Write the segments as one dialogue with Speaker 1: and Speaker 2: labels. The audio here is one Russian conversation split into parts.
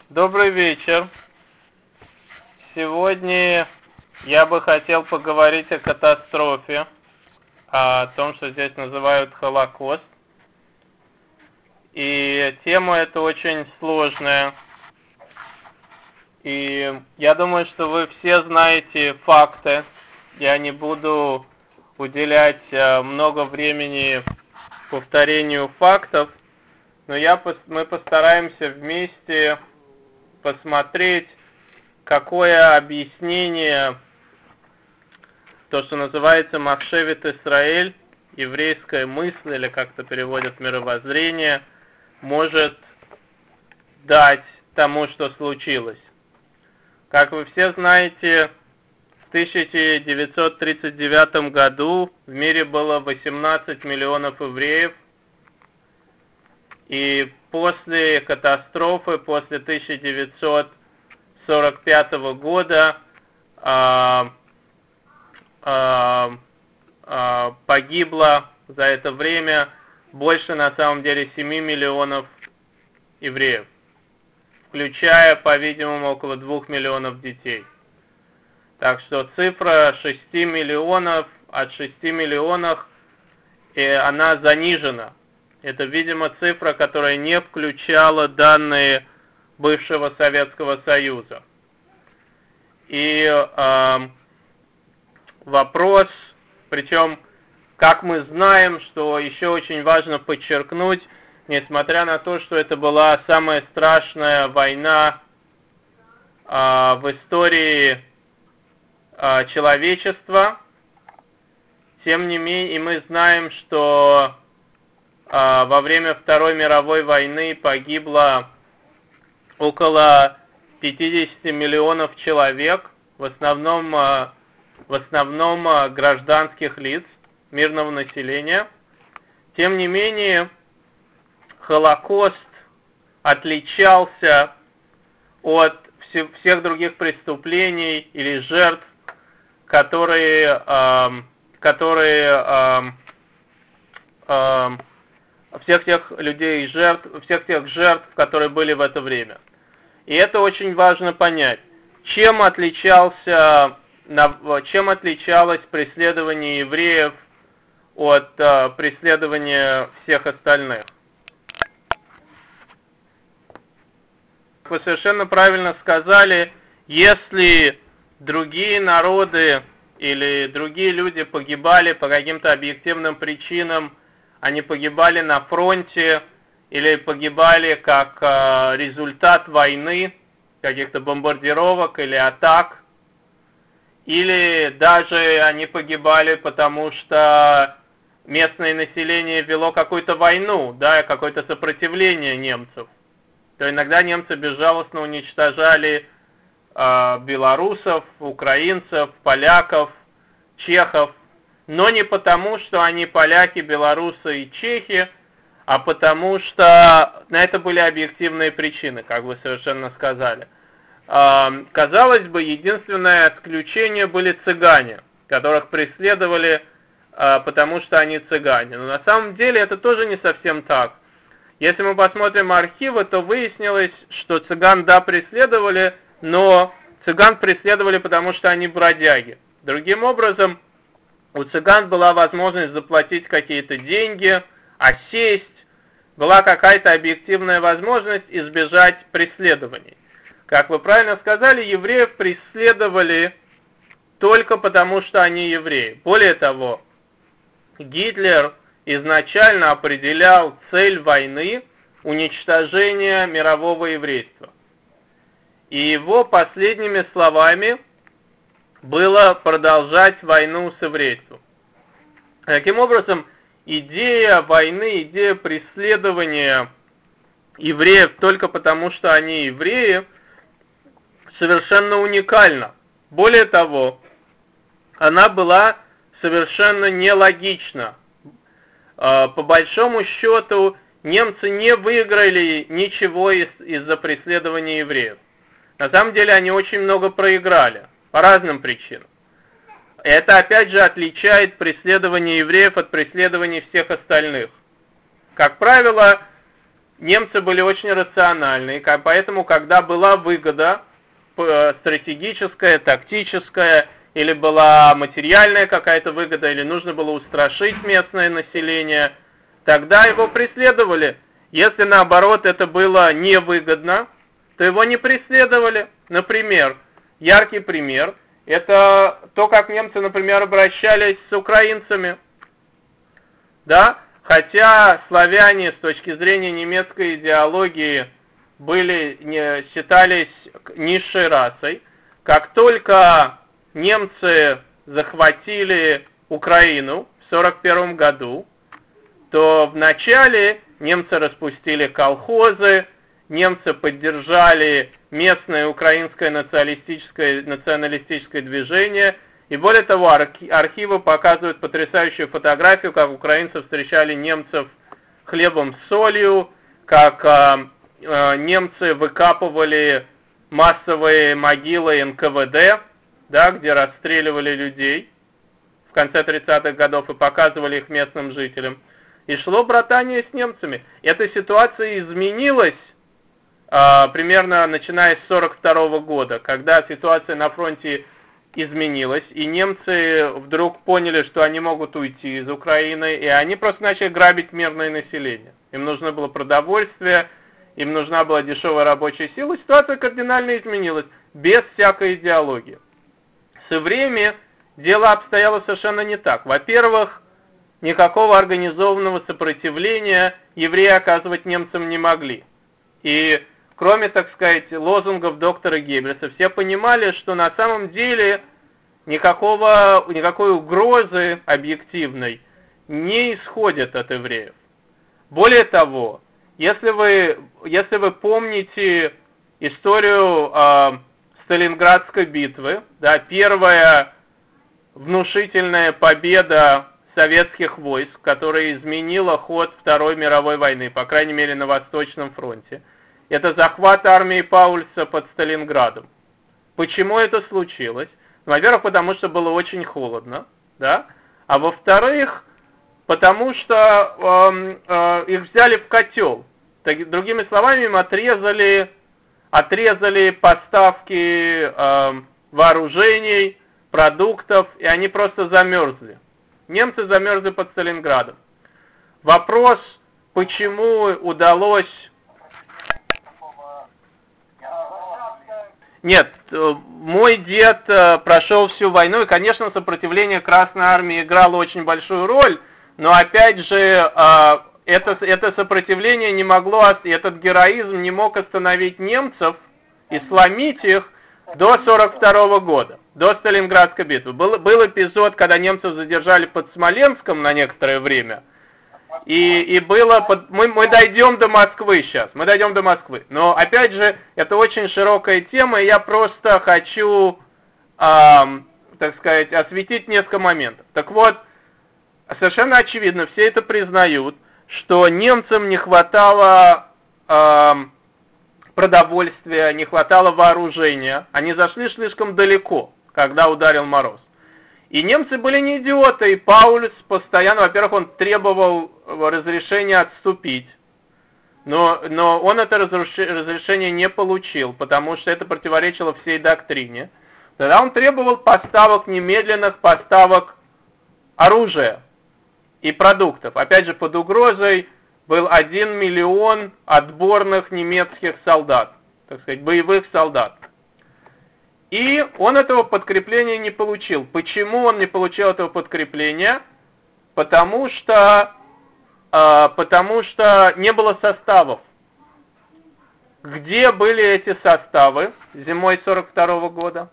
Speaker 1: Добрый вечер. Сегодня я бы хотел поговорить о катастрофе, о том, что здесь называют Холокост. И тема эта очень сложная. И я думаю, что вы все знаете факты. Я не буду уделять много времени повторению фактов, но мы постараемся вместе посмотреть, какое объяснение, то, что называется Махшевет Исраэль, еврейская мысль, или как-то переводят мировоззрение, может дать тому, что случилось. Как вы все знаете, в 1939 году в мире было 18 миллионов евреев, и после катастрофы, после 1945 года погибло за это время больше, на самом деле, 7 миллионов евреев, включая, по-видимому, около 2 миллионов детей. Так что цифра 6 миллионов, от 6 миллионов она занижена. Это, видимо, цифра, которая не включала данные бывшего Советского Союза. И вопрос, причем, как мы знаем, что еще очень важно подчеркнуть, несмотря на то, что это была самая страшная война в истории человечества, тем не менее, и мы знаем, что во время Второй мировой войны погибло около 50 миллионов человек, в основном гражданских лиц, мирного населения. Тем не менее, Холокост отличался от всех других преступлений или жертв, всех тех людей, всех тех жертв, которые были в это время. И это очень важно понять. Чем отличалось преследование евреев от преследования всех остальных? Вы совершенно правильно сказали, если другие народы или другие люди погибали по каким-то объективным причинам, они погибали на фронте или погибали как результат войны, каких-то бомбардировок или атак, или даже они погибали, потому что местное население вело какую-то войну, да, какое-то сопротивление немцев, то иногда немцы безжалостно уничтожали белорусов, украинцев, поляков, чехов, но не потому, что они поляки, белорусы и чехи, а потому что на это были объективные причины, как вы совершенно сказали. Казалось бы, единственное исключение были цыгане, которых преследовали, потому что они цыгане. Но на самом деле это тоже не совсем так. Если мы посмотрим архивы, то выяснилось, что цыган, да, преследовали, но цыган преследовали, потому что они бродяги. Другим образом, у цыган была возможность заплатить какие-то деньги, осесть, была какая-то объективная возможность избежать преследований. Как вы правильно сказали, евреев преследовали только потому, что они евреи. Более того, Гитлер изначально определял цель войны уничтожение мирового еврейства. И его последними словами было продолжать войну с еврейством. Таким образом, идея войны, идея преследования евреев только потому, что они евреи, совершенно уникальна. Более того, она была совершенно нелогична. По большому счету, немцы не выиграли ничего из-за преследования евреев. На самом деле, они очень много проиграли, по разным причинам. Это, опять же, отличает преследование евреев от преследований всех остальных. Как правило, немцы были очень рациональны, поэтому, когда была выгода стратегическая, тактическая, или была материальная какая-то выгода, или нужно было устрашить местное население, тогда его преследовали. Если, наоборот, это было невыгодно, то его не преследовали. Например, яркий пример, это то, как немцы, например, обращались с украинцами. Да? Хотя славяне с точки зрения немецкой идеологии считались низшей расой, как только немцы захватили Украину в 1941 году, то вначале немцы распустили колхозы, немцы поддержали местное украинское националистическое движение, и более того, архивы показывают потрясающую фотографию, как украинцы встречали немцев хлебом с солью, как немцы выкапывали массовые могилы НКВД, да, где расстреливали людей в конце 30-х годов и показывали их местным жителям. И шло братание с немцами. Эта ситуация изменилась примерно начиная с 1942 года, когда ситуация на фронте изменилась, и немцы вдруг поняли, что они могут уйти из Украины, и они просто начали грабить мирное население. Им нужно было продовольствие, им нужна была дешевая рабочая сила, и ситуация кардинально изменилась, без всякой идеологии. Со временем дело обстояло совершенно не так. Во-первых, никакого организованного сопротивления евреи оказывать немцам не могли. И кроме, так сказать, лозунгов доктора Геббельса, все понимали, что на самом деле никакой угрозы объективной не исходит от евреев. Более того, если вы помните историю Сталинградской битвы, да, первая внушительная победа советских войск, которая изменила ход Второй мировой войны, по крайней мере на Восточном фронте, это захват армии Паульса под Сталинградом. Почему это случилось? Во-первых, потому что было очень холодно, да? А во-вторых, потому что их взяли в котел. Другими словами, им отрезали поставки вооружений, продуктов, и они просто замерзли. Немцы замерзли под Сталинградом. Вопрос, почему удалось... Нет, мой дед прошел всю войну, и, конечно, сопротивление Красной Армии играло очень большую роль, но, опять же, это сопротивление не могло, этот героизм не мог остановить немцев и сломить их до 1942 года, до Сталинградской битвы. Был эпизод, когда немцев задержали под Смоленском на некоторое время, и мы дойдем до Москвы сейчас, Но, опять же, это очень широкая тема, и я просто хочу, так сказать, осветить несколько моментов. Так вот, совершенно очевидно, все это признают, что немцам не хватало продовольствия, не хватало вооружения, они зашли слишком далеко, когда ударил мороз. И немцы были не идиоты, и Паульс постоянно, во-первых, он требовал разрешения отступить, но он это разрешение не получил, потому что это противоречило всей доктрине. Тогда он требовал немедленных поставок оружия и продуктов. Опять же, под угрозой был 1 миллион отборных немецких солдат, так сказать, боевых солдат. И он этого подкрепления не получил. Почему он не получил этого подкрепления? Потому что не было составов. Где были эти составы зимой 1942 года?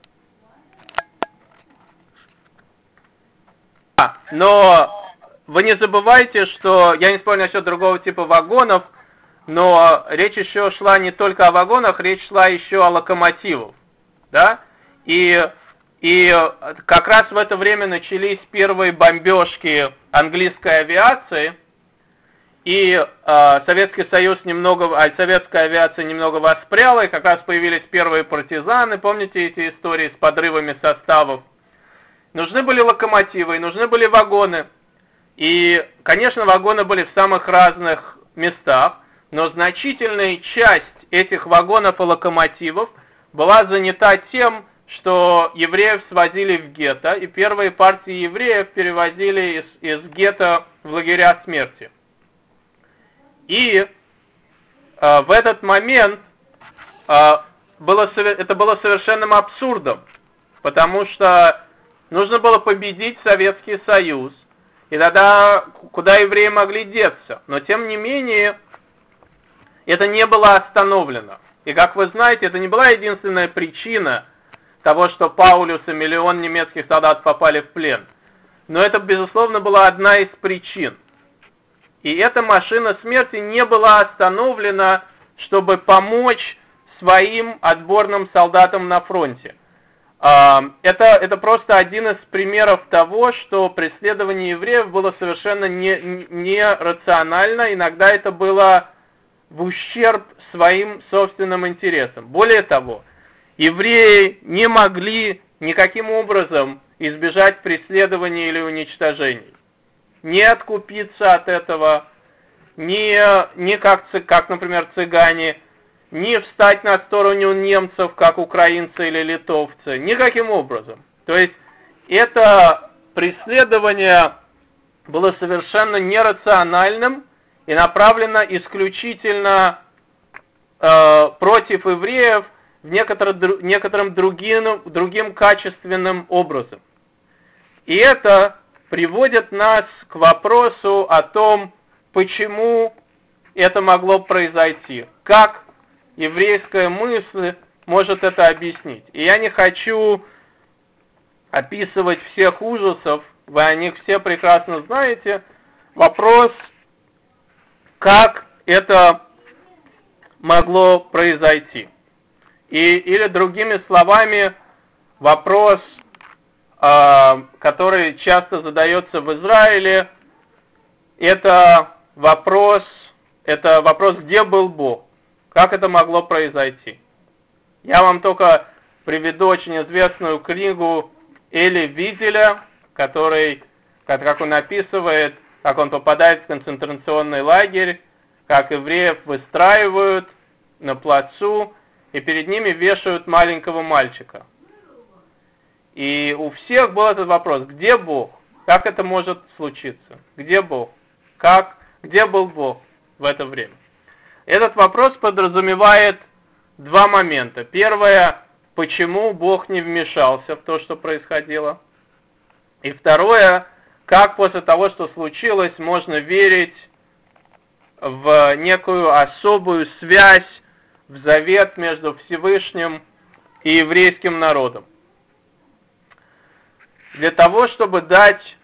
Speaker 1: Но вы не забывайте, что, я не спорю насчет другого типа вагонов, но речь еще шла не только о вагонах, речь шла еще о локомотивах. Да? И как раз в это время начались первые бомбежки английской авиации, и Советский Союз советская авиация немного воспряла, и как раз появились первые партизаны, помните эти истории с подрывами составов. Нужны были локомотивы, нужны были вагоны, и, конечно, вагоны были в самых разных местах, но значительная часть этих вагонов и локомотивов была занята тем, что евреев свозили в гетто, и первые партии евреев перевозили из гетто в лагеря смерти. И в этот момент это было совершенным абсурдом, потому что нужно было победить Советский Союз, и тогда куда евреи могли деться? Но тем не менее, это не было остановлено. И как вы знаете, это не была единственная причина того, что Паулюс и миллион немецких солдат попали в плен. Но это, безусловно, была одна из причин. И эта машина смерти не была остановлена, чтобы помочь своим отборным солдатам на фронте. Это просто один из примеров того, что преследование евреев было совершенно нерационально. Иногда это было в ущерб своим собственным интересам. Более того, евреи не могли никаким образом избежать преследования или уничтожений. Не откупиться от этого, не как, например, цыгане, не встать на сторону немцев, как украинцы или литовцы, никаким образом. То есть это преследование было совершенно нерациональным и направлено исключительно против евреев в некоторым другим качественным образом. И это приводит нас к вопросу о том, почему это могло произойти, как еврейская мысль может это объяснить. И я не хочу описывать всех ужасов, вы о них все прекрасно знаете. Вопрос, как это могло произойти. Или другими словами, вопрос, который часто задается в Израиле, это вопрос, где был Бог? Как это могло произойти? Я вам только приведу очень известную книгу Эли Визеля, который, как он описывает, как он попадает в концентрационный лагерь, как евреев выстраивают на плацу, и перед ними вешают маленького мальчика. И у всех был этот вопрос, где Бог? Как это может случиться? Где Бог? Где был Бог в это время? Этот вопрос подразумевает два момента. Первое, почему Бог не вмешался в то, что происходило. И второе, как после того, что случилось, можно верить в некую особую связь, в завет между Всевышним и еврейским народом. Для того, чтобы дать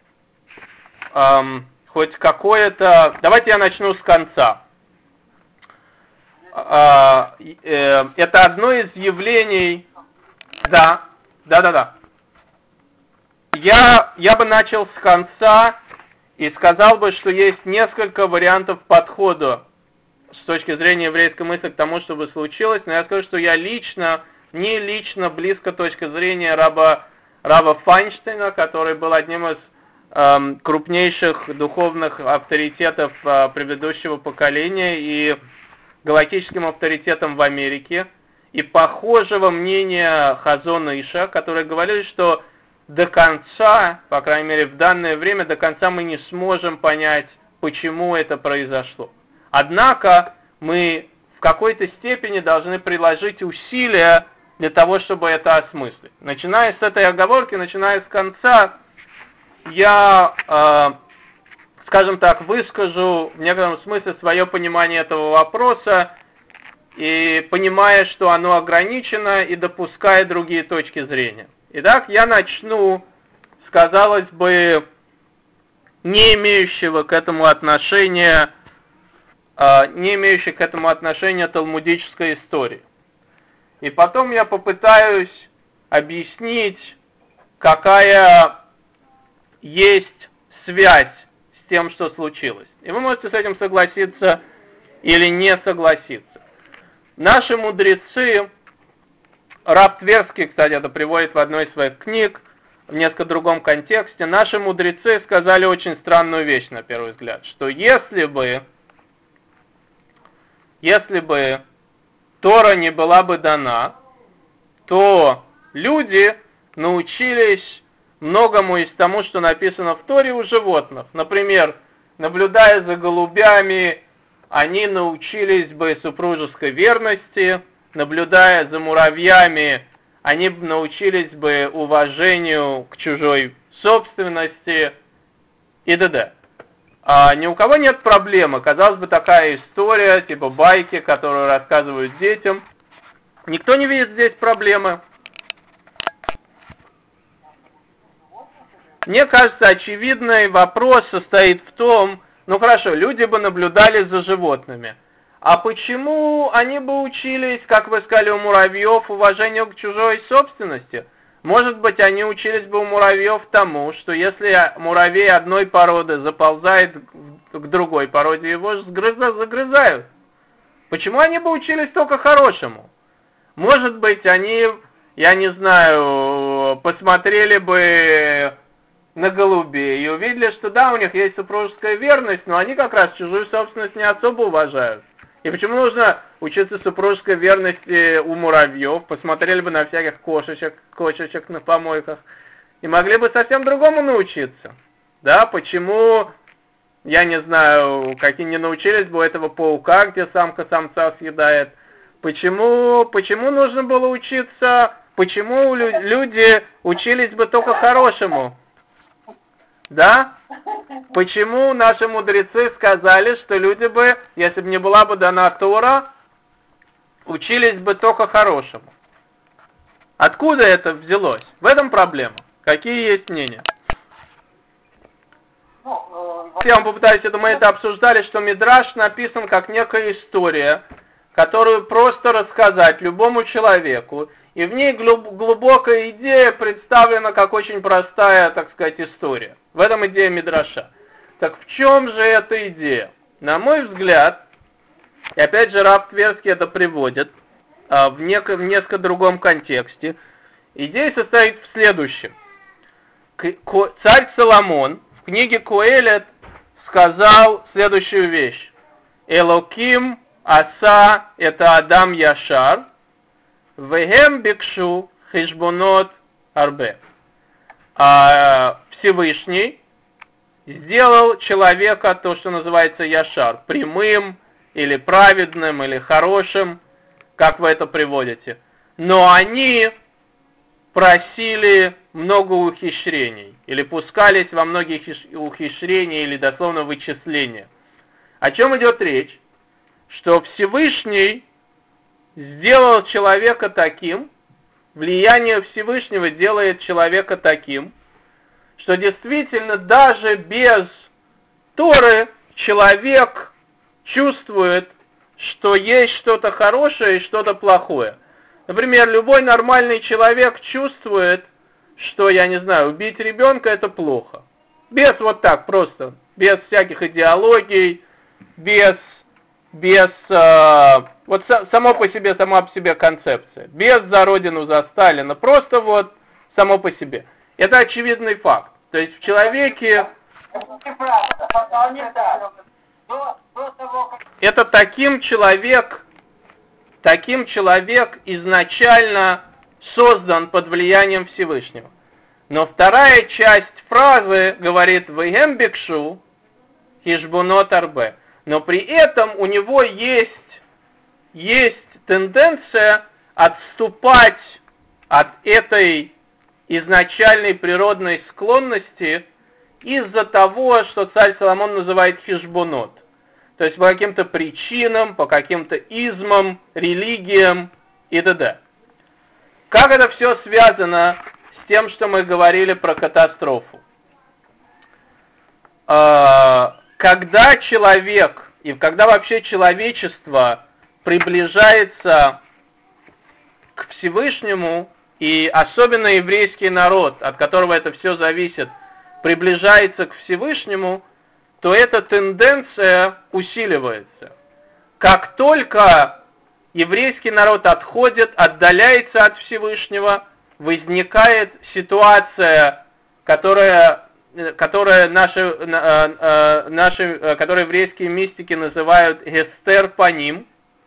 Speaker 1: хоть какое-то... Давайте я начну с конца. Это одно из явлений... Да. Я бы начал с конца и сказал бы, что есть несколько вариантов подхода с точки зрения еврейской мысли к тому, что бы случилось, но я скажу, что я не лично близко точка зрения раба Файнштейна, который был одним из крупнейших духовных авторитетов предыдущего поколения и галактическим авторитетом в Америке, и похожего мнения Хазон Иша, которые говорили, что до конца, по крайней мере в данное время, до конца мы не сможем понять, почему это произошло. Однако мы в какой-то степени должны приложить усилия для того, чтобы это осмыслить. Начиная с этой оговорки, начиная с конца, я, скажем так, выскажу в некотором смысле свое понимание этого вопроса, и понимая, что оно ограничено, и допуская другие точки зрения. Итак, я начну с, казалось бы, не имеющей к этому отношения талмудической истории. И потом я попытаюсь объяснить, какая есть связь с тем, что случилось. И вы можете с этим согласиться или не согласиться. Наши мудрецы, Рав Тверский, кстати, это приводит в одной из своих книг, в несколько другом контексте, наши мудрецы сказали очень странную вещь, на первый взгляд, что если бы если бы Тора не была бы дана, то люди научились многому из тому, что написано в Торе у животных. Например, наблюдая за голубями, они научились бы супружеской верности, наблюдая за муравьями, они научились бы уважению к чужой собственности и т.д. А ни у кого нет проблемы. Казалось бы, такая история, типа байки, которую рассказывают детям. Никто не видит здесь проблемы. Мне кажется, очевидный вопрос состоит в том, ну хорошо, люди бы наблюдали за животными. А почему они бы учились, как вы сказали, у муравьев, уважению к чужой собственности? Может быть, они учились бы у муравьев тому, что если муравей одной породы заползает к другой породе, его загрызают. Почему они бы учились только хорошему? Может быть, они, я не знаю, посмотрели бы на голубей и увидели, что да, у них есть супружеская верность, но они как раз чужую собственность не особо уважают. И почему нужно учиться супружеской верности у муравьев? Посмотрели бы на всяких кошечек на помойках и могли бы совсем другому научиться. Да, почему, я не знаю, какие не научились бы у этого паука, где самка самца съедает. Почему нужно было учиться, почему люди учились бы только хорошему? Да? Почему наши мудрецы сказали, что люди бы, если бы не была бы дана Тора, учились бы только хорошему? Откуда это взялось? В этом проблема. Какие есть мнения? Я вам попытаюсь, мы это обсуждали, что Мидраш написан как некая история, которую просто рассказать любому человеку, и в ней глубокая идея представлена как очень простая, так сказать, история. В этом идея Мидраша. Так в чем же эта идея? На мой взгляд, и опять же Рав Тверский это приводит в несколько другом контексте, идея состоит в следующем. Царь Соломон в книге Коэлет сказал следующую вещь. Элоким аса это Адам Яшар, вегем бикшу хешбонот арбе. Всевышний сделал человека, то, что называется Яшар, прямым, или праведным, или хорошим, как вы это приводите. Но они просили много ухищрений, или пускались во многие ухищрения, или дословно вычисления. О чем идет речь? Что Всевышний сделал человека таким, влияние Всевышнего делает человека таким, что действительно даже без Торы человек чувствует, что есть что-то хорошее и что-то плохое. Например, любой нормальный человек чувствует, что, я не знаю, убить ребенка это плохо. Без вот так просто, без всяких идеологий, вот сама по себе концепция. Без за Родину, за Сталина, просто вот само по себе. Это очевидный факт. То есть в человеке... Это таким человек изначально создан под влиянием Всевышнего. Но вторая часть фразы говорит «Вегем бикшу хешбонот арбе». Но при этом у него есть тенденция отступать от этой изначальной природной склонности из-за того, что царь Соломон называет хешбонот. То есть по каким-то причинам, по каким-то измам, религиям и т.д. Как это все связано с тем, что мы говорили про катастрофу? Когда человек, и когда вообще человечество приближается к Всевышнему, и особенно еврейский народ, от которого это все зависит, приближается к Всевышнему, то эта тенденция усиливается. Как только еврейский народ отходит, отдаляется от Всевышнего, возникает ситуация, которую еврейские мистики называют гестер паним,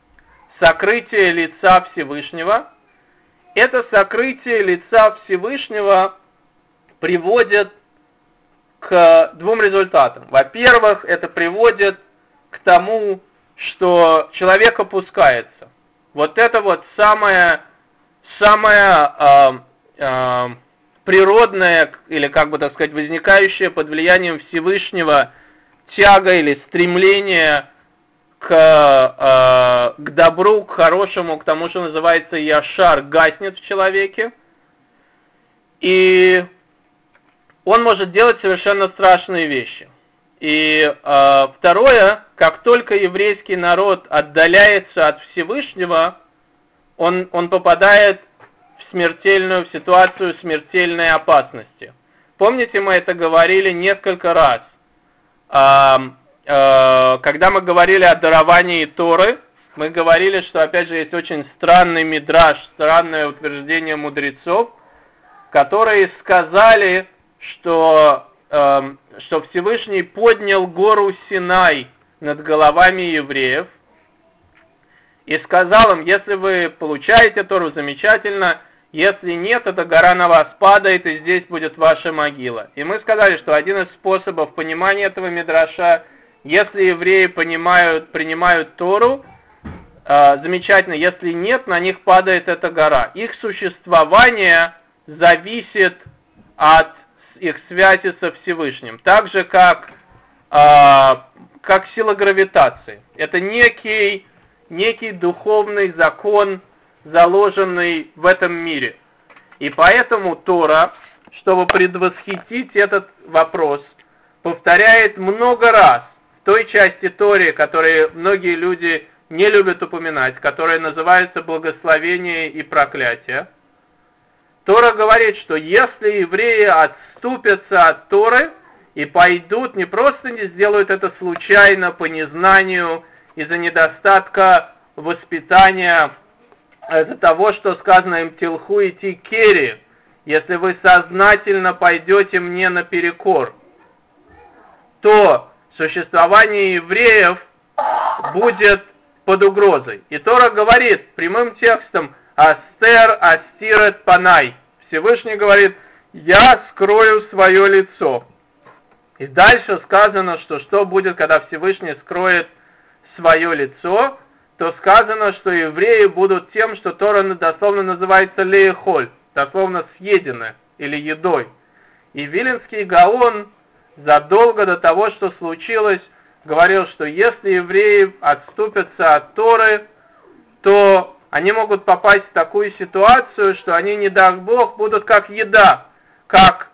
Speaker 1: сокрытие лица Всевышнего. Это сокрытие лица Всевышнего приводит к двум результатам. Во-первых, это приводит к тому, что человек опускается. Вот это вот самое природное, или как бы так сказать, возникающее под влиянием Всевышнего тяга или стремление к добру, к хорошему, к тому, что называется яшар, гаснет в человеке. И он может делать совершенно страшные вещи. И второе, как только еврейский народ отдаляется от Всевышнего, он попадает в ситуацию смертельной опасности. Помните, мы это говорили несколько раз. Когда мы говорили о даровании Торы, мы говорили, что, опять же, есть очень странный мидраш, странное утверждение мудрецов, которые сказали, что Всевышний поднял гору Синай над головами евреев и сказал им: если вы получаете Тору, замечательно, если нет, эта гора на вас падает, и здесь будет ваша могила. И мы сказали, что один из способов понимания этого мидраша, если евреи принимают Тору, замечательно, если нет, на них падает эта гора. Их существование зависит от их связи со Всевышним. Так же, как сила гравитации. Это некий духовный закон, заложенный в этом мире. И поэтому Тора, чтобы предвосхитить этот вопрос, повторяет много раз в той части Торы, которую многие люди не любят упоминать, которая называется благословение и проклятие. Тора говорит, что если евреи отступятся от Торы и пойдут, не просто не сделают это случайно, по незнанию, из-за недостатка воспитания, из-за того, что сказано им «тилху и тикери», если вы сознательно пойдете мне наперекор, то существование евреев будет под угрозой. И Тора говорит прямым текстом «Астер астирет панай». Всевышний говорит: «Я скрою свое лицо». И дальше сказано, что будет, когда Всевышний скроет свое лицо, то сказано, что евреи будут тем, что Тора дословно называется леехоль, дословно съедены или едой. И Виленский Гаон задолго до того, что случилось, говорил, что если евреи отступятся от Торы, то они могут попасть в такую ситуацию, что они, не дай Бог, будут как еда, как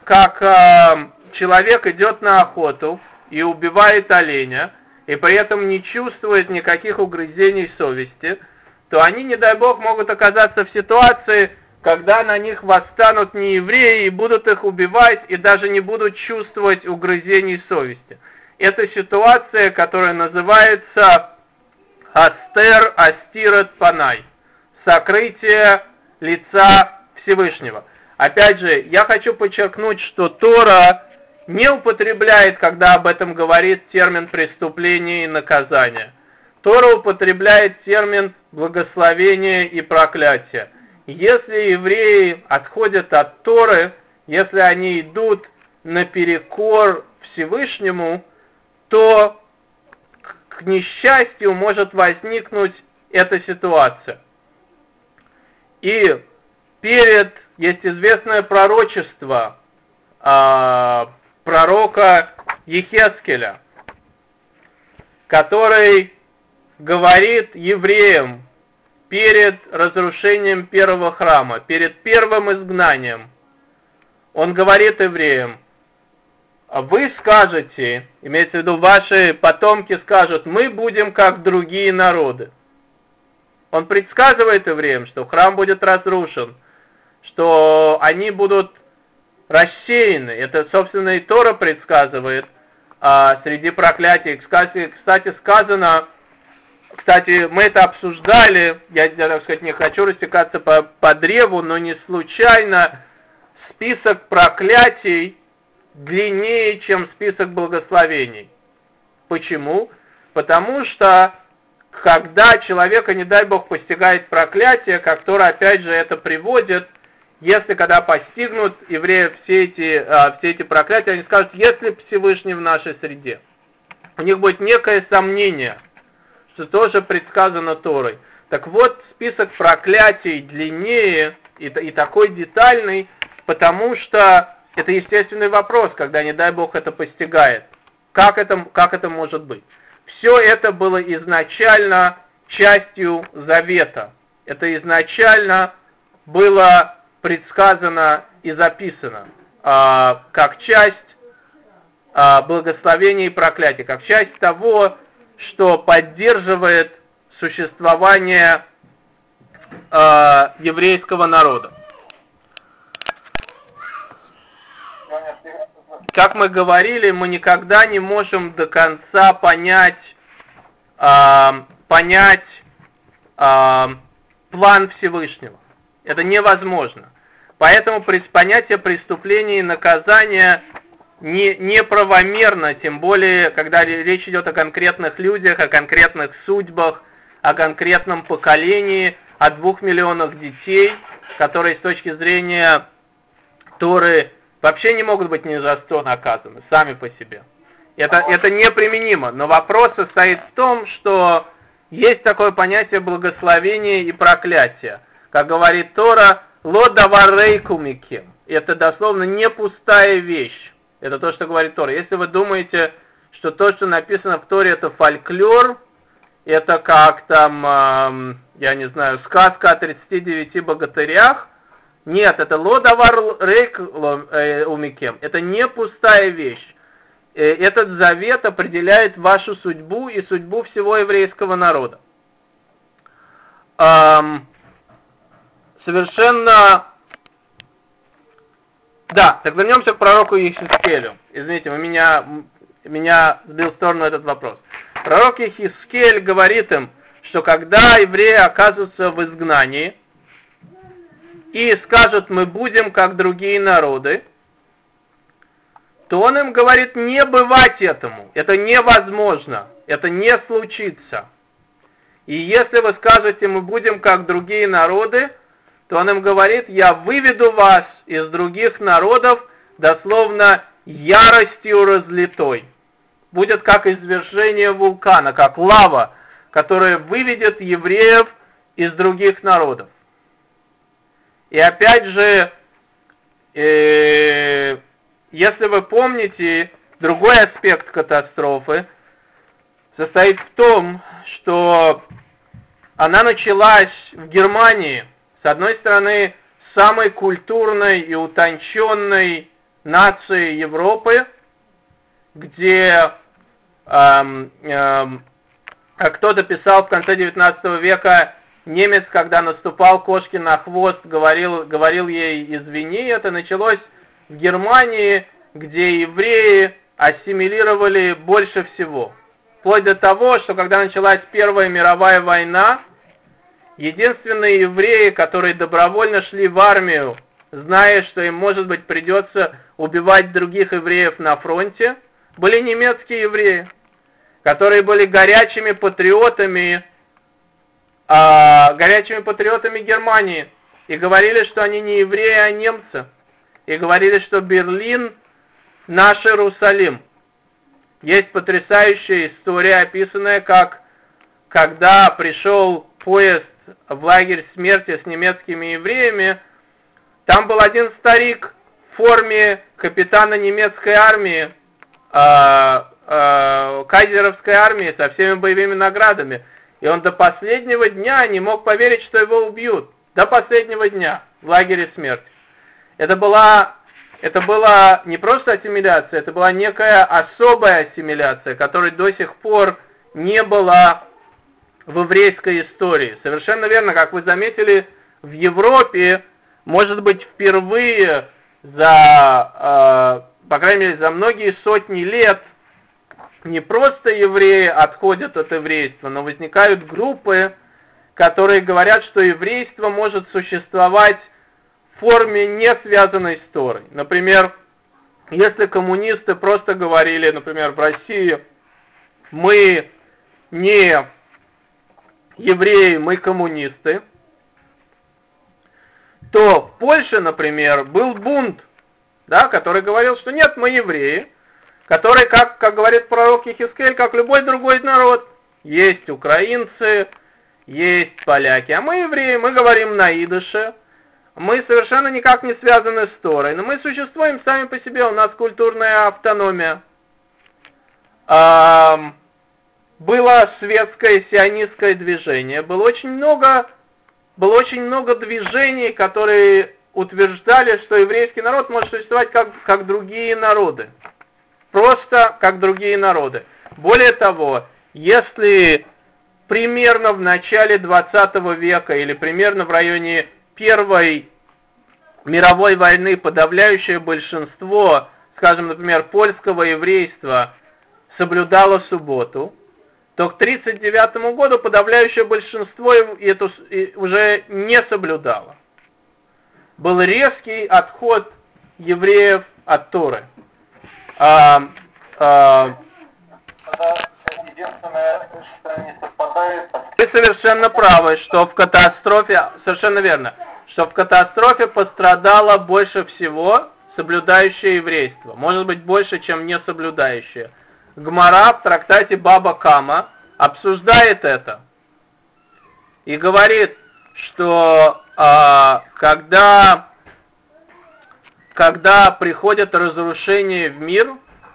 Speaker 1: человек идет на охоту и убивает оленя, и при этом не чувствует никаких угрызений совести, то они, не дай Бог, могут оказаться в ситуации, когда на них восстанут неевреи и будут их убивать, и даже не будут чувствовать угрызений совести. Это ситуация, которая называется «Астер астирет панай», сокрытие лица Всевышнего. Опять же, я хочу подчеркнуть, что Тора не употребляет, когда об этом говорит, термин «преступление и наказание». Тора употребляет термин «благословение и проклятие». Если евреи отходят от Торы, если они идут наперекор Всевышнему, то к несчастью может возникнуть эта ситуация. И есть известное пророчество пророка Ехескеля, который говорит евреям перед разрушением первого храма, перед первым изгнанием. Он говорит евреям: вы скажете, имеется в виду ваши потомки скажут, мы будем как другие народы. Он предсказывает евреям, что храм будет разрушен, что они будут рассеяны. Это, собственно, и Тора предсказывает среди проклятий. Кстати, сказано, мы это обсуждали, я, так сказать, не хочу растекаться по древу, но не случайно список проклятий длиннее, чем список благословений. Почему? Потому что к когда человека, не дай Бог, постигает проклятие, как Тора опять же это приводит, если когда постигнут евреев все эти проклятия, они скажут, если Всевышний в нашей среде. У них будет некое сомнение, что тоже предсказано Торой. Так вот, список проклятий длиннее и такой детальный, потому что это естественный вопрос, когда, не дай Бог, это постигает. Как это может быть? Все это было изначально частью завета. Это изначально было предсказано и записано как часть благословения и проклятия, как часть того, что поддерживает существование еврейского народа. Как мы говорили, мы никогда не можем до конца понять план Всевышнего. Это невозможно. Поэтому понятие преступления и наказания неправомерно, тем более, когда речь идет о конкретных людях, о конкретных судьбах, о конкретном поколении, о 2 миллионах детей, которые с точки зрения Торы вообще не могут быть ни за что наказаны, сами по себе. Это неприменимо. Но вопрос состоит в том, что есть такое понятие благословения и проклятия. Как говорит Тора, «Ло давар рейку микем». Это дословно не пустая вещь. Это то, что говорит Тора. Если вы думаете, что то, что написано в Торе, это фольклор, это как там, я не знаю, сказка о 39 богатырях, нет, это лодавар рейк умикем. Это не пустая вещь. Этот завет определяет вашу судьбу и судьбу всего еврейского народа. Совершенно... Да, так вернемся к пророку Ехискелю. Извините, меня сбил в сторону этот вопрос. Пророк Ехискель говорит им, что когда евреи оказываются в изгнании, и скажут, мы будем как другие народы, то он им говорит, не бывать этому, это невозможно, это не случится. И если вы скажете, мы будем как другие народы, то он им говорит, я выведу вас из других народов, дословно, яростью разлитой. Будет как извержение вулкана, как лава, которая выведет евреев из других народов. И опять же, если вы помните, другой аспект катастрофы состоит в том, что она началась в Германии, с одной стороны, самой культурной и утонченной нации Европы, где, как кто-то писал в конце 19 века, немец, когда наступал кошке на хвост, говорил ей извини. Это началось в Германии, где евреи ассимилировали больше всего. Вплоть до того, что когда началась Первая мировая война, единственные евреи, которые добровольно шли в армию, зная, что им, может быть, придется убивать других евреев на фронте, были немецкие евреи, которые были горячими патриотами Германии, и говорили, что они не евреи, а немцы, и говорили, что Берлин – наш Иерусалим. Есть потрясающая история, описанная, как когда пришел поезд в лагерь смерти с немецкими евреями, там был один старик в форме капитана немецкой армии, кайзеровской армии, со всеми боевыми наградами. И он до последнего дня не мог поверить, что его убьют. До последнего дня в лагере смерти. Это была не просто ассимиляция, это была некая особая ассимиляция, которой до сих пор не было в еврейской истории. Совершенно верно, как вы заметили, в Европе, может быть, впервые по крайней мере, за многие сотни лет не просто евреи отходят от еврейства, но возникают группы, которые говорят, что еврейство может существовать в форме, не связанной с Торой. Например, если коммунисты просто говорили, например, в России, мы не евреи, мы коммунисты, то в Польше, например, был бунт, да, который говорил, что нет, мы евреи, который, как говорит пророк Ехескель, как любой другой народ, есть украинцы, есть поляки, а мы евреи, мы говорим на идыше, мы совершенно никак не связаны с Торой, но мы существуем сами по себе, у нас культурная автономия. Было светское сионистское движение, было очень много движений, которые утверждали, что еврейский народ может существовать как другие народы. Просто как другие народы. Более того, если примерно в начале 20 века или примерно в районе Первой мировой войны подавляющее большинство, скажем, например, польского еврейства соблюдало субботу, то к 1939 году подавляющее большинство это уже не соблюдало. Был резкий отход евреев от Торы.
Speaker 2: Единственное, что не совпадает...
Speaker 1: Вы совершенно правы, что в катастрофе, совершенно верно, что в катастрофе пострадало больше всего соблюдающее еврейство. Может быть, больше, чем не соблюдающее. Гмара в трактате Баба Кама обсуждает это и говорит, что когда приходит разрушение в мир,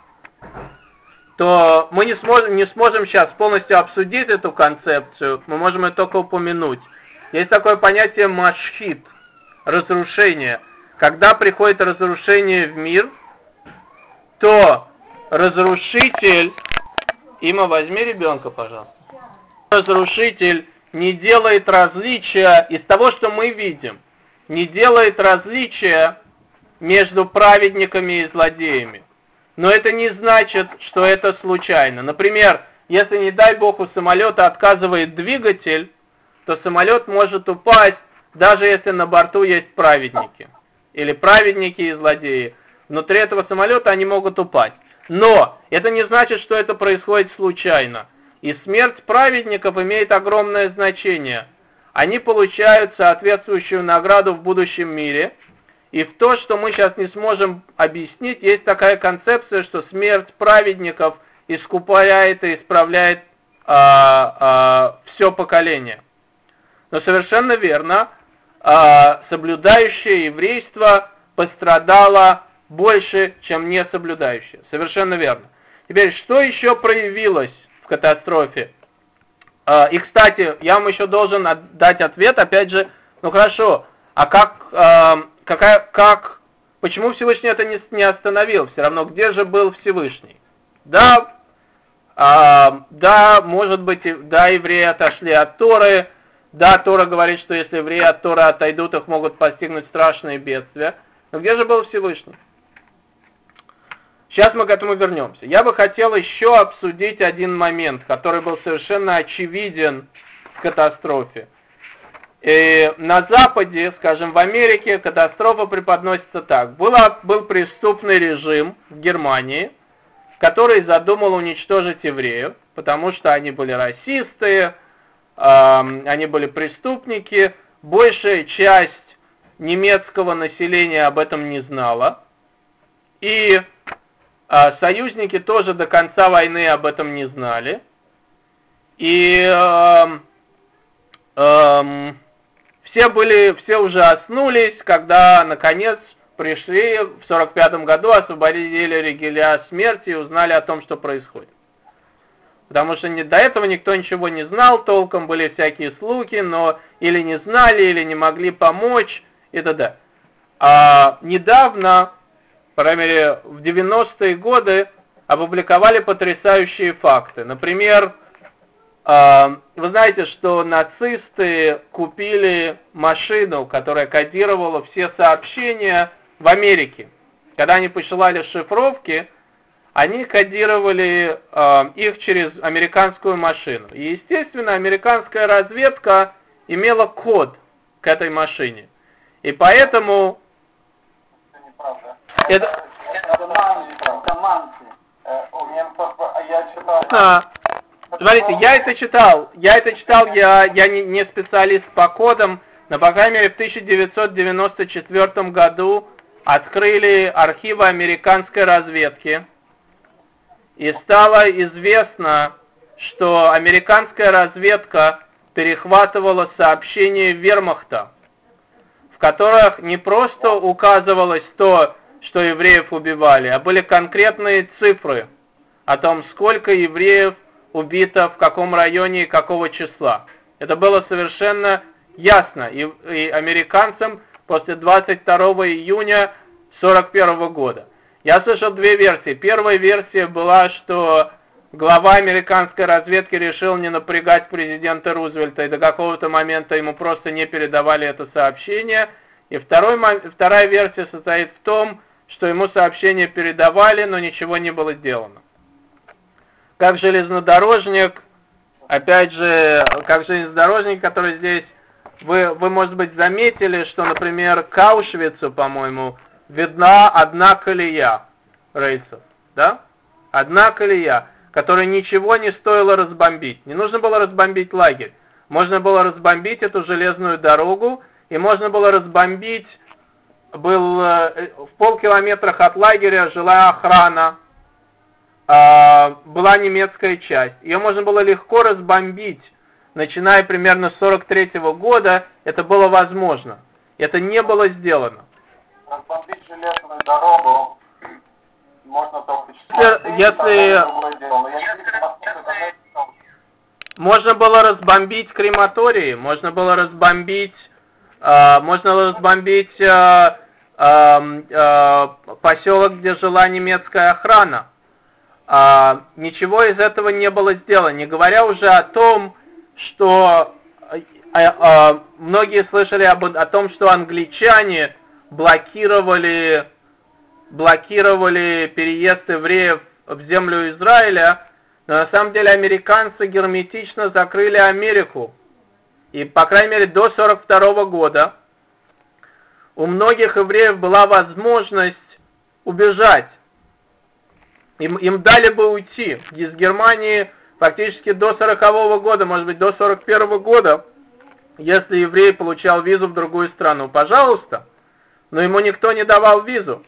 Speaker 1: то мы не сможем сейчас полностью обсудить эту концепцию, мы можем ее только упомянуть. Есть такое понятие машхит, разрушение. Когда приходит разрушение в мир, то разрушитель, Има, возьми ребенка, пожалуйста. Разрушитель не делает различия из того, что мы видим, не делает различия между праведниками и злодеями. Но это не значит, что это случайно. Например, если, не дай бог, у самолета отказывает двигатель, то самолет может упасть, даже если на борту есть праведники. Или праведники и злодеи. Внутри этого самолета они могут упасть. Но это не значит, что это происходит случайно. И смерть праведников имеет огромное значение. Они получают соответствующую награду в будущем мире. И в то, что мы сейчас не сможем объяснить, есть такая концепция, что смерть праведников искупает и исправляет все поколение. Но совершенно верно, соблюдающее еврейство пострадало больше, чем не соблюдающее. Совершенно верно. Теперь, что еще проявилось в катастрофе? И, кстати, я вам еще должен дать ответ, опять же, ну хорошо, а почему Всевышний это не остановил? Все равно, где же был Всевышний? Да, может быть, да, евреи отошли от Торы, да, Тора говорит, что если евреи от Торы отойдут, их могут постигнуть страшные бедствия. Но где же был Всевышний? Сейчас мы к этому вернемся. Я бы хотел еще обсудить один момент, который был совершенно очевиден в катастрофе. И на Западе, скажем, в Америке, катастрофа преподносится так. Был преступный режим в Германии, который задумал уничтожить евреев, потому что они были расисты, они были преступники. Большая часть немецкого населения об этом не знала. И союзники тоже до конца войны об этом не знали. И все ужаснулись, когда наконец пришли в 1945 году, освободили Ригеля от смерти и узнали о том, что происходит. Потому что до этого никто ничего не знал толком, были всякие слухи, но или не знали, или не могли помочь, и т.д. А недавно, по крайней мере, в 90-е годы опубликовали потрясающие факты. Например, вы знаете, что нацисты купили машину, которая кодировала все сообщения в Америке. Когда они посылали шифровки, они кодировали их через американскую машину. И, естественно, американская разведка имела код к этой машине. И поэтому...
Speaker 2: Это Манси. У немцев, я читал...
Speaker 1: Смотрите, я это читал, я не специалист по кодам, но, по крайней мере, в 1994 году открыли архивы американской разведки, и стало известно, что американская разведка перехватывала сообщения вермахта, в которых не просто указывалось то, что евреев убивали, а были конкретные цифры о том, сколько евреев убито, в каком районе и какого числа. Это было совершенно ясно и американцам после 22 июня 1941 года. Я слышал две версии. Первая версия была, что глава американской разведки решил не напрягать президента Рузвельта, и до какого-то момента ему просто не передавали это сообщение. И вторая версия состоит в том, что ему сообщение передавали, но ничего не было сделано. Как железнодорожник, который здесь, вы, может быть, заметили, что, например, к Аушвицу, по-моему, видна одна колея рейсов, да? Одна колея, которой ничего не стоило разбомбить. Не нужно было разбомбить лагерь. Можно было разбомбить эту железную дорогу, и можно было разбомбить, в полкилометрах от лагеря жила охрана, была немецкая часть. Ее можно было легко разбомбить, начиная примерно с 1943 года, это было возможно. Это не было сделано.
Speaker 2: Разбомбить железную дорогу можно только
Speaker 1: можно было разбомбить крематории, можно было разбомбить поселок, где жила немецкая охрана. Ничего из этого не было сделано, не говоря уже о том, что многие слышали о том, что англичане блокировали переезд евреев в землю Израиля, но на самом деле американцы герметично закрыли Америку. И, по крайней мере, до 1942 года у многих евреев была возможность убежать. Им дали бы уйти из Германии фактически до 1940 года, может быть, до 1941 года, если еврей получал визу в другую страну. Пожалуйста. Но ему никто не давал визу.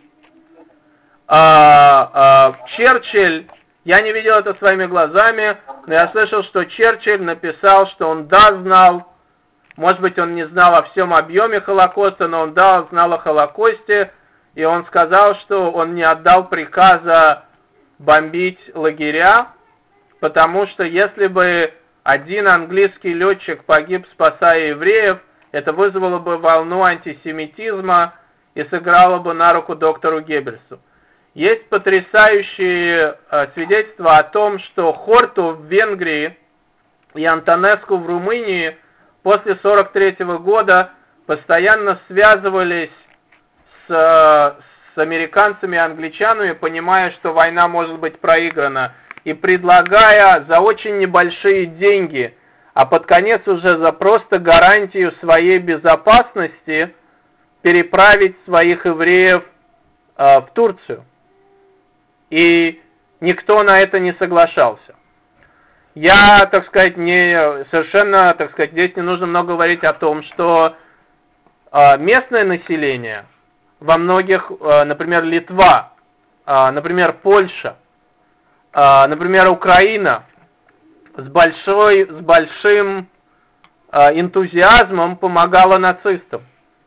Speaker 1: Черчилль, я не видел это своими глазами, но я слышал, что Черчилль написал, что он знал, может быть, он не знал о всем объеме Холокоста, но он знал о Холокосте, и он сказал, что он не отдал приказа бомбить лагеря, потому что если бы один английский летчик погиб, спасая евреев, это вызвало бы волну антисемитизма и сыграло бы на руку доктору Геббельсу. Есть потрясающие свидетельства о том, что Хорту в Венгрии и Антонеску в Румынии после 1943 года постоянно связывались с американцами и англичанами, понимая, что война может быть проиграна, и предлагая за очень небольшие деньги, а под конец уже за просто гарантию своей безопасности, переправить своих евреев в Турцию. И никто на это не соглашался. Я, здесь не нужно много говорить о том, что местное население во многих, например, Литва, например, Польша, например, Украина, с большим энтузиазмом помогала нацистам.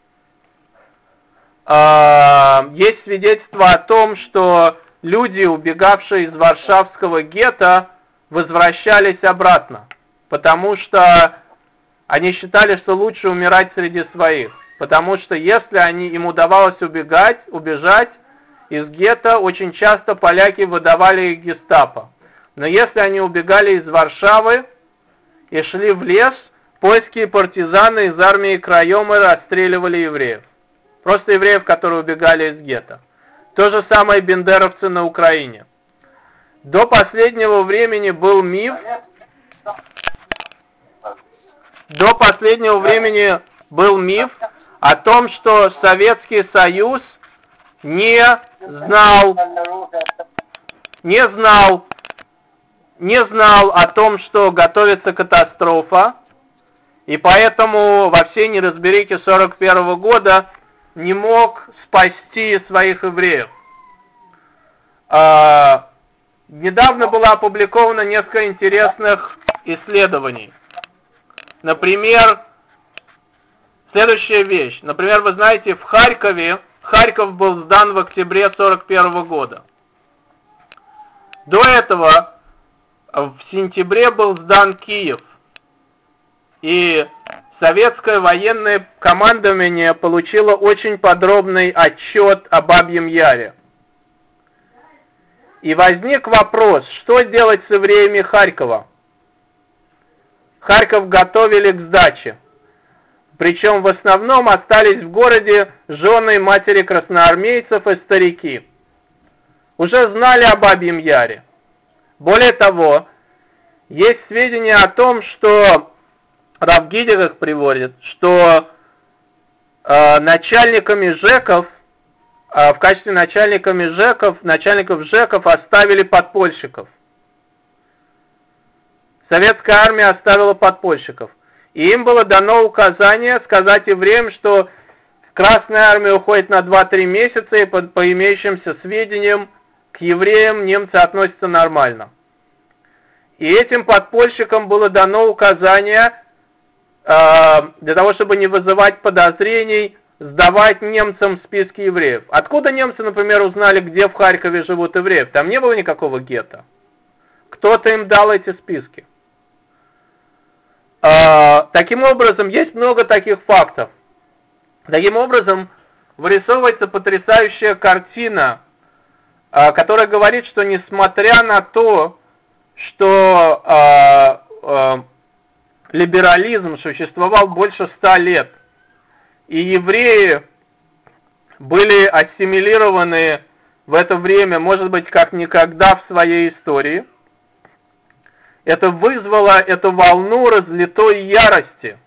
Speaker 1: Есть свидетельства о том, что люди, убегавшие из Варшавского гетто, возвращались обратно, потому что они считали, что лучше умирать среди своих, потому что если им удавалось убежать из гетто, очень часто поляки выдавали их гестапо. Но если они убегали из Варшавы и шли в лес, польские партизаны из армии Крайомы расстреливали евреев. Просто евреев, которые убегали из гетто. То же самое бендеровцы на Украине. До последнего времени был миф, о том, что Советский Союз не знал не знал о том, что готовится катастрофа, и поэтому во всей неразберихе 41 года не мог спасти своих евреев. Недавно было опубликовано несколько интересных исследований. Например, следующая вещь. Например, вы знаете, в Харькове, Харьков был сдан в октябре 41 года. До этого в сентябре был сдан Киев. И советское военное командование получило очень подробный отчет о Бабьем Яре. И возник вопрос, что делать с евреями Харькова? Харьков готовили к сдаче. Причем в основном остались в городе жены и матери красноармейцев и старики. Уже знали о Бабьем Яре. Более того, есть сведения о том, что Рав Гидер их приводит, что начальниками ЖЭКов, в качестве начальников ЖЭКов оставили подпольщиков. Советская армия оставила подпольщиков. И им было дано указание сказать евреям, что Красная армия уходит на 2-3 месяца, и по имеющимся сведениям к евреям немцы относятся нормально. И этим подпольщикам было дано указание, для того, чтобы не вызывать подозрений, сдавать немцам списки евреев. Откуда немцы, например, узнали, где в Харькове живут евреи? Там не было никакого гетто. Кто-то им дал эти списки. Таким образом, есть много таких фактов. Таким образом, вырисовывается потрясающая картина, которая говорит, что несмотря на то, что либерализм существовал больше 100 лет, и евреи были ассимилированы в это время, может быть, как никогда в своей истории, это вызвало эту волну разлитой ярости.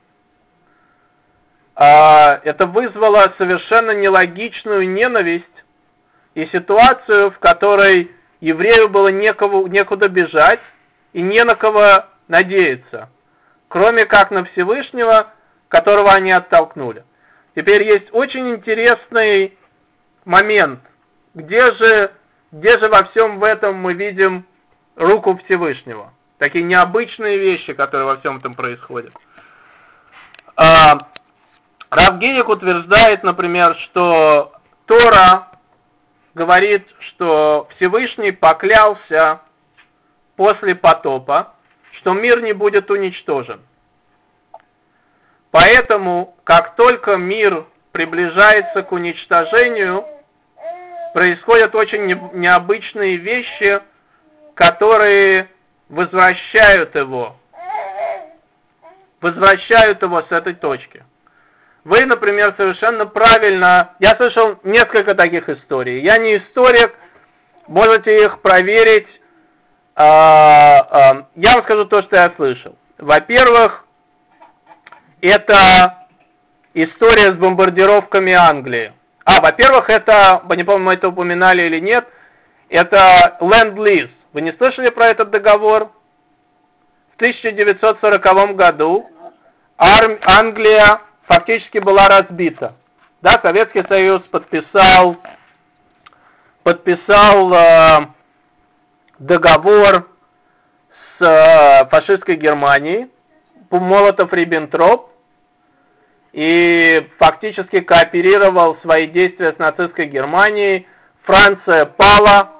Speaker 1: Это вызвало совершенно нелогичную ненависть и ситуацию, в которой еврею было некуда бежать и не на кого надеяться, кроме как на Всевышнего, которого они оттолкнули. Теперь есть очень интересный момент, где же во всем этом мы видим руку Всевышнего. Такие необычные вещи, которые во всем этом происходят. Рав Гидик утверждает, например, что Тора говорит, что Всевышний поклялся после потопа, что мир не будет уничтожен. Поэтому, как только мир приближается к уничтожению, происходят очень необычные вещи, которые возвращают его с этой точки. Вы, например, совершенно правильно, я слышал несколько таких историй. Я не историк, можете их проверить. Я вам скажу то, что я слышал. Во-первых, это история с бомбардировками Англии. Во-первых, это, не помню, мы это упоминали или нет, это Ленд-Лиз. Вы не слышали про этот договор? В 1940 году Англия фактически была разбита. Да, Советский Союз подписал договор с фашистской Германией, Молотов-Риббентроп, и фактически кооперировал свои действия с нацистской Германией. Франция пала.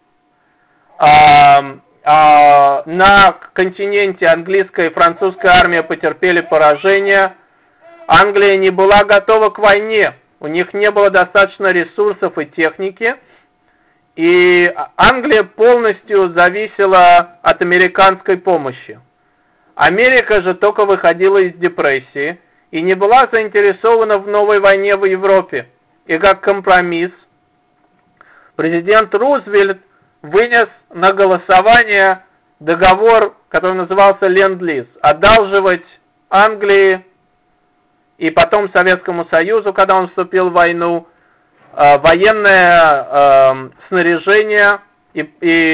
Speaker 1: На континенте английская и французская армия потерпели поражение. Англия не была готова к войне. У них не было достаточно ресурсов и техники. И Англия полностью зависела от американской помощи. Америка же только выходила из депрессии и не была заинтересована в новой войне в Европе. И как компромисс президент Рузвельт вынес на голосование договор, который назывался Ленд-Лиз, одалживать Англии и потом Советскому Союзу, когда он вступил в войну, военное снаряжение и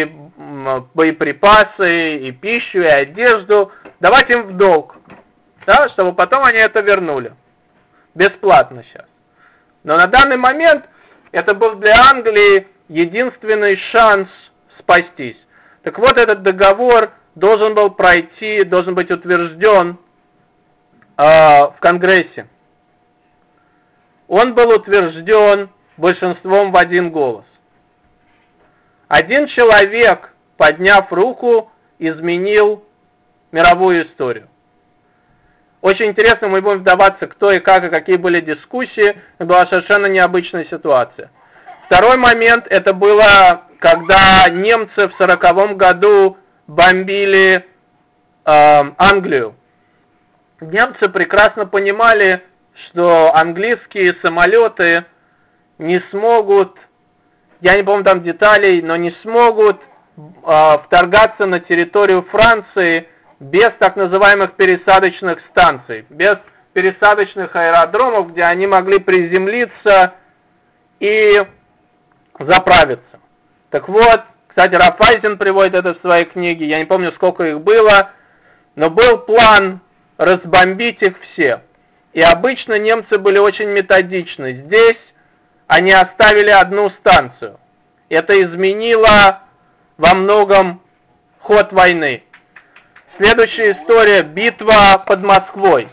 Speaker 1: боеприпасы, и пищу, и одежду, давать им в долг, да, чтобы потом они это вернули. Бесплатно сейчас. Но на данный момент это был для Англии единственный шанс спастись. Так вот, этот договор должен был пройти, должен быть утвержден в Конгрессе. Он был утвержден большинством в один голос. Один человек, подняв руку, изменил мировую историю. Очень интересно, мы будем вдаваться, кто и как, и какие были дискуссии. Это была совершенно необычная ситуация. Второй момент, это было, когда немцы в 1940 году бомбили Англию. Немцы прекрасно понимали, что английские самолеты не смогут, я не помню там деталей, но не смогут вторгаться на территорию Франции без так называемых пересадочных станций, без пересадочных аэродромов, где они могли приземлиться и заправиться. Так вот, кстати, Рафайзен приводит это в своей книге, я не помню, сколько их было, но был план разбомбить их все. И обычно немцы были очень методичны. Здесь они оставили одну станцию. Это изменило во многом ход войны. Следующая история – битва под Москвой.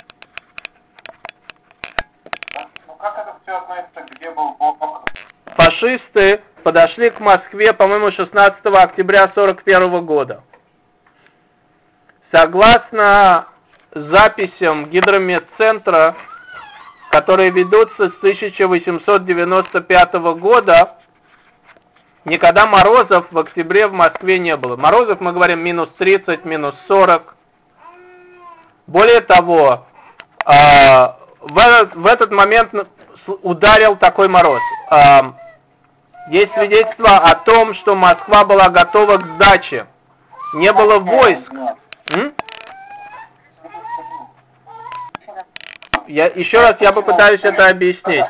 Speaker 2: Ну как это все относится, где был Бог?
Speaker 1: Фашисты подошли к Москве, по-моему, 16 октября 1941 года. Согласно записям Гидрометцентра, которые ведутся с 1895 года, никогда морозов в октябре в Москве не было. Морозов, мы говорим, минус 30, минус 40. Более того, в этот момент ударил такой мороз. Есть свидетельство о том, что Москва была готова к сдаче. Не было войск. Еще раз я попытаюсь это объяснить.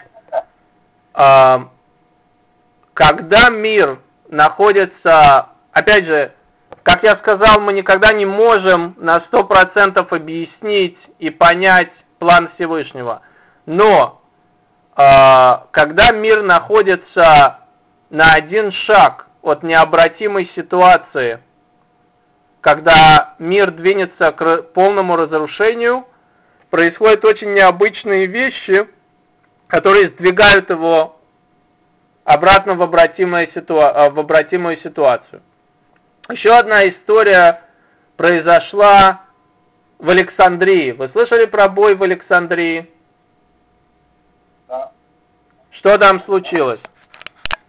Speaker 1: Когда мир находится, опять же, как я сказал, мы никогда не можем на 100% объяснить и понять план Всевышнего. Но когда мир находится на один шаг от необратимой ситуации, когда мир двинется к полному разрушению, происходят очень необычные вещи, которые сдвигают его обратно в обратимую ситуацию. Еще одна история произошла в Александрии. Вы слышали про бой в Александрии?
Speaker 2: Да.
Speaker 1: Что там случилось?